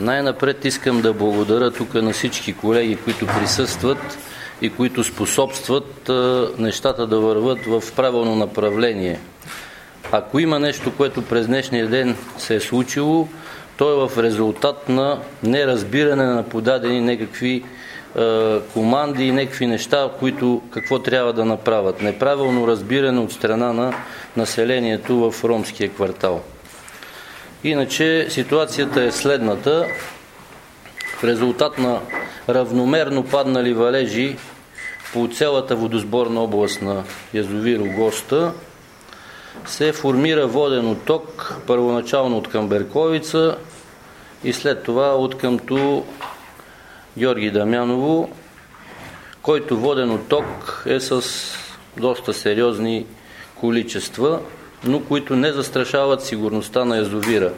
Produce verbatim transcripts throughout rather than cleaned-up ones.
Най-напред искам да благодаря тук на всички колеги, които присъстват и които способстват а, нещата да върват в правилно направление. Ако има нещо, което през днешния ден се е случило, то е в резултат на неразбиране на подадени някакви а, команди и някакви неща, които какво трябва да направят. Неправилно разбиране от страна на населението в ромския квартал. Иначе ситуацията е следната. В резултат на равномерно паднали валежи по цялата водосборна област на язовир Огоста се формира воден отток, първоначално от към Берковица и след това от къмто Георги Дамяново, който воден отток е с доста сериозни количества, но които не застрашават сигурността на язовира.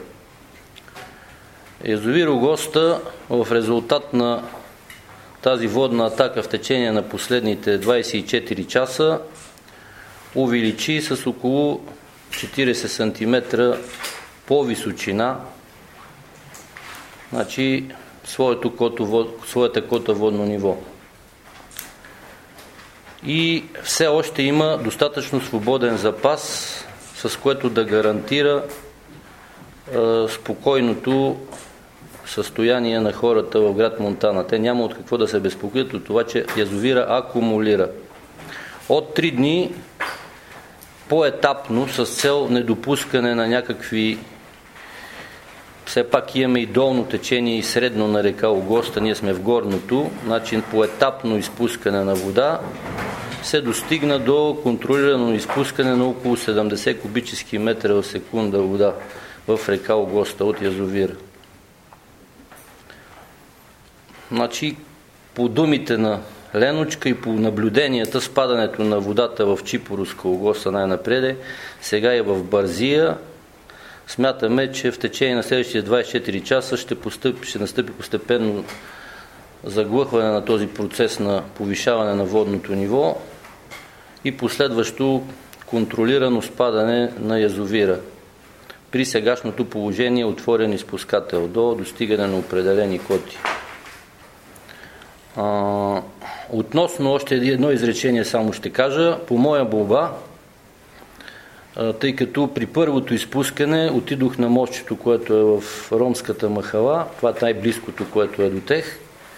Язовир Огоста в резултат на тази водна атака в течение на последните двадесет и четири часа увеличи с около четиридесет сантиметра по височина, значи своето кото, своята кота водно ниво. И все още има достатъчно свободен запас, с което да гарантира е, спокойното състояние на хората в град Монтана. Те няма от какво да се безпокоят от това, че язовира акумулира. От три дни по-етапно, с цел недопускане на някакви, все пак имаме и долно течение и средно на река Огоста, ние сме в горното, начин по-етапно изпускане на вода, се достигна до контролирано изпускане на около седемдесет кубически метра в секунда вода в река Огоста от язовира. Значи, по думите на Леночка и по наблюденията, спадането на водата в Чипоровска Огоста най-напред, сега е в Бързия. Смятаме, че в течение на следващите двадесет и четири часа ще, постъпи, ще настъпи постепенно заглъхване на този процес на повишаване на водното ниво и последващо контролирано спадане на язовира. При сегашното положение отворен изпускател до достигане на определени коти. А, относно още едно изречение само ще кажа. По моя молба, тъй като при първото изпускане отидох на мостчето, което е в ромската махала, това е най-близкото, което е до тех,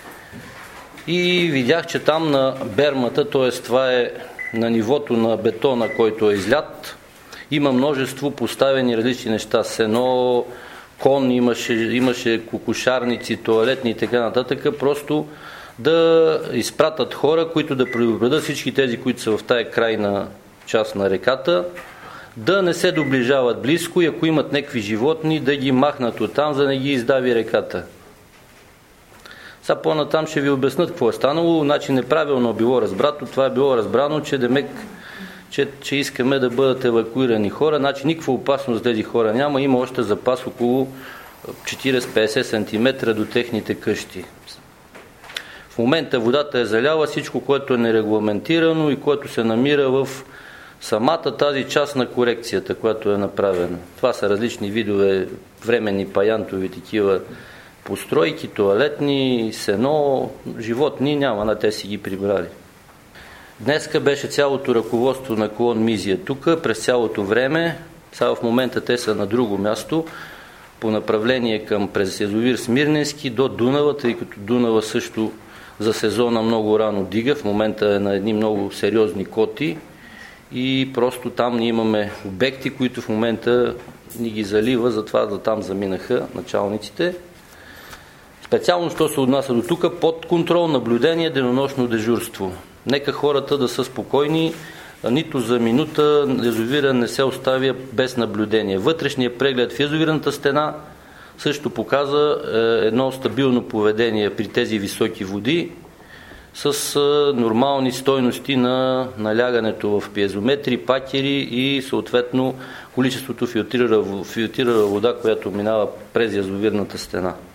и видях, че там на бермата, т.е. това е на нивото на бетона, който е излят, има множество поставени различни неща. Сено, кон, имаше, имаше кокошарници, тоалетни и така нататък. Просто да изпратят хора, които да предупредят всички тези, които са в тая крайна част на реката, да не се доближават близко и ако имат някакви животни, да ги махнат оттам, за да не ги издави реката. Сега по-натам ще ви обяснат какво е станало. Значи неправилно е било разбрато. Това е било разбрано, че демек, че, че искаме да бъдат евакуирани хора. Значи никаква опасност за тези хора няма. Има още запас около четиридесет до петдесет сантиметра до техните къщи. В момента водата е заляла всичко, което е нерегламентирано и което се намира в самата тази част на корекцията, която е направена. Това са различни видове временни паянтови такива постройки, тоалетни, сено, животни няма, на те си ги прибрали. Днеска беше цялото ръководство на колон Мизия тук, през цялото време. Сега в момента те са на друго място, по направление към през язовир Смирненски до Дунава, тъй като Дунава също за сезона много рано дига, в момента е на едни много сериозни коти и просто там ние имаме обекти, които в момента ни ги залива, затова да там заминаха началниците. Специално, що се отнася до тук, под контрол, наблюдение, денонощно дежурство. Нека хората да са спокойни, нито за минута язовира не се оставя без наблюдение. Вътрешният преглед в язовирната стена също показа едно стабилно поведение при тези високи води с нормални стойности на налягането в пиезометри, пакери и съответно количеството филтрирана вода, която минава през язовирната стена.